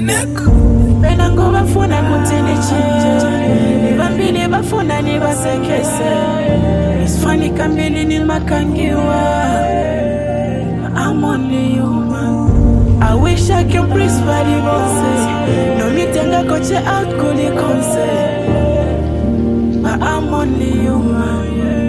neck. Pena ngo bafuna kutini chinje Nibambili bafuna nibasekese Isfani kambili ni makangiwa I'm only human I wish I can praise body bonse No mitenga koche out kuli konse But I'm only human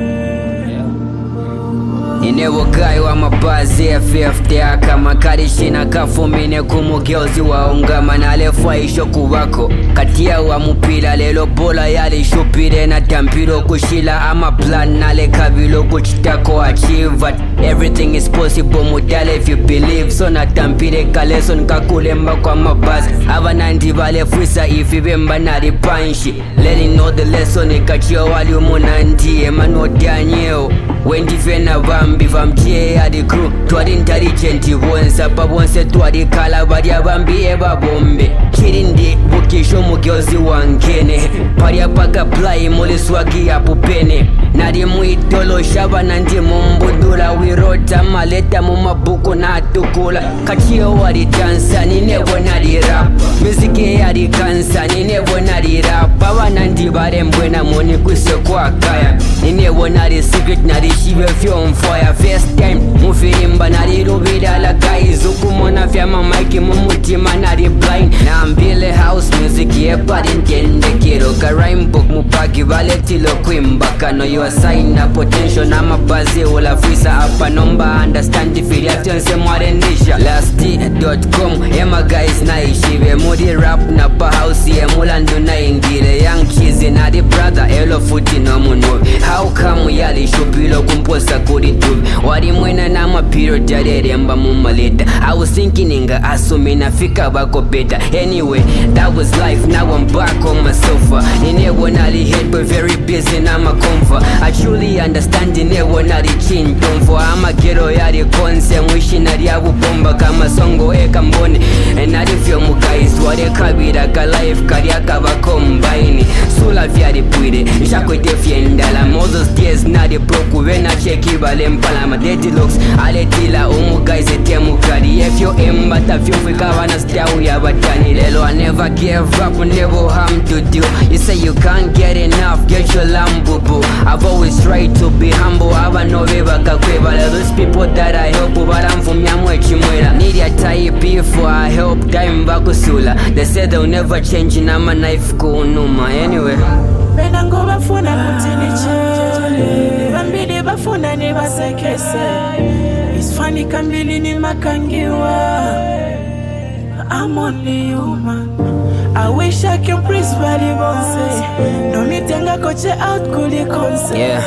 Inewogai wa mabazi FFT kama karishina kafumine kumugeuzi waungama na lefa isho kubako katia wa mupila lelo bola yali shupire na tampiro kushila ama plan nale kabilo kuchitako achieve everything is possible mudale if you believe so na tampire kaleson kakulemba kwa mabazi abanandi bale fuisa ifibemba na ripanshi letting know the lesson ikachio wali umunandi emano Daniel When defena bambi famtie adi crew Twadi intelligent bonsa pa bonse twadi kala badia bambi eba bombe Kirindi bukisho mugyozi wankene Paria paka play muli swagi ya pupene Nadi muitolo shaba nandi mumbundula Wirota maleta mumabuku na tukula Kachio wadi dansa ninevo nadi rap Miziki adi kansa ninevo nadi rap Bawa nandi bare mbwena moni kuse kwa kaya Ninevo nadi secret nadi shive fyo on fire first time mufirimba nadi rubida la guys Ukumona fyama maiki mumutima nadi blind Na ambile house music yepa dintende kiro Ka rhyme book mupagi vale tilo kuimbaka No you assign na potential na mabazi ula fuisa Apa nomba understand ifiri atyonse mwarendisha Lasti.com ema guys na ishive Mudi rap na pa house ye mulandu na ingile Young cheesy na di brother elo futi no munovi How come yali shupilo kumposa kudi tuvi Wadi mwena na mapiro jadere mba mumaleta I was thinking inga asumi na fika bako beta Anyway that was life now I'm back on my sofa Ninewo nali head but very busy na makomfa I truly understand ninewo nali chin tomfo Ama gero yari konse mwishi nari abu bomba Kama songo eka mbone Nari fyo mugais wade kabira ka life kariaka bakombaini Sula vyari pwide Shakwete fiendala Moses tears nari broku Vena cheki bale mpala ma dirty looks Aletila guys etemu kari If you embata fyo fika wana stawu ya batani Lelo I never gave up never harm to do You say you can't get enough get your lambu boo I've always tried to be humble Aba noveba kakweba Those people that I help baramfumya mwechimwela Need ya type before I help time bakusula They said they'll never change na ma knife kunuma Anyway Pena ngo bafuna kutini chinje Bambidi bafuna nibasekese Isfani kambili ni makangiwa I'm only human I wish I can praise body bonse No mitenga koche out kuli konse Yeah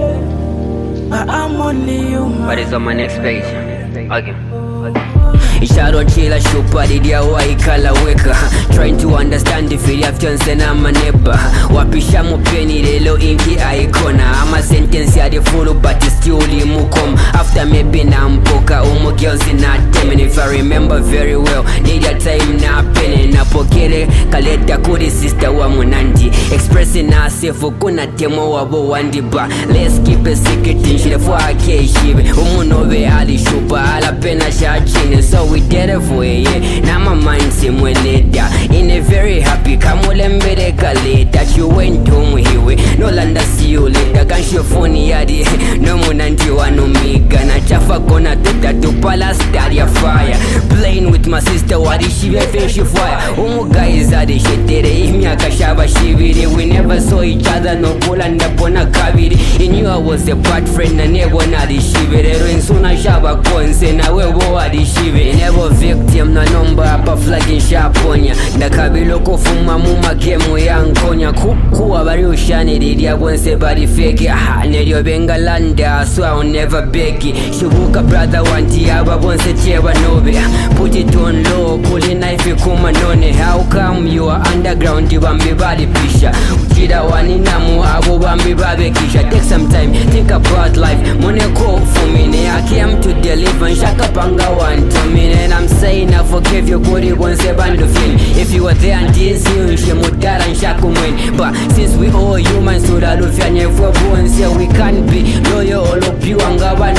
But I'm only human But it's on my next page Okay Isharo chila shupa didia waikala weka Trying to understand if it aftonse na maneba Wapisha mupeni lelo inki aikona Ama sentence ya di fulu but it's still mukom After maybe na mpoka girls in that time And if I remember very well Need a time na pene na pokere Kaleta kuri sister wa munandi Expressing herself kuna temo wabo wandiba Let's keep a secret in shile for a shive Umunove ali shupa ala pena shachine So we did it for a year Now my mind seem well later In a very happy kamulembere kale That you went home hiwe No landa see you later Kansho phone yadi No munanti wanumiga Na chafa kona tuta tupala star ya fire Playing with my sister wadi shive finshi fire guys adi shetere Imyaka shaba shiviri We never saw each other no kulanda pona kaviri He knew I was a bad friend Na nebo nadi shiviri Rinsuna shaba konse Na webo wadi shiviri Never victim na number hapa flagging shaponya Na kabilo kufuma muma kemu ya nkonya Kukuwa bari ushani didia bonse bari fake Neryo benga landa so I'll never beg Shubuka brother wanti aba bonse cheba nobe Put it on low kuli knife kuma none How come you are underground bambi bari pisha Uchida waninamu abo bambi babe kisha Take some time think about life Mone ko fumine I came to deliver Shaka panga one to me And I'm saying I forgive you kuri bonse bandu fin If you were there and didn't see you shemutara nshakumwen But since we all humans Sura lufya nyefwe bonse We can't be loyal olopiwa ngaba nowe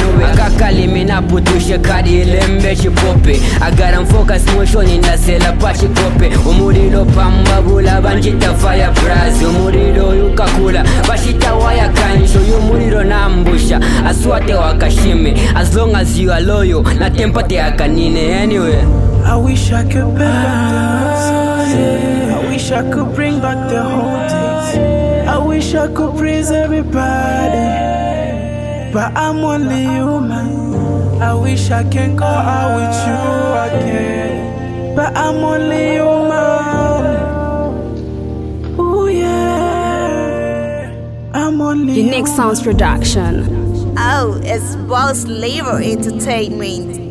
kalimi naputushe kadi ilembe chipope agara mfocus motion indasela pachikope umuriro pambabula banjita fire brazi umuriro yukakula bashita waya kansho yumuriro nambusha aswate wakashime as long as you are loyal na tempate akanine anyway. I wish I could balance. I wish I could bring back the whole days. I wish I could praise everybody, but I'm only human. I wish I can go out with you again, but I'm only human. Ooh yeah, I'm only The Next Sounds production. Oh, it's Boss Labor Entertainment.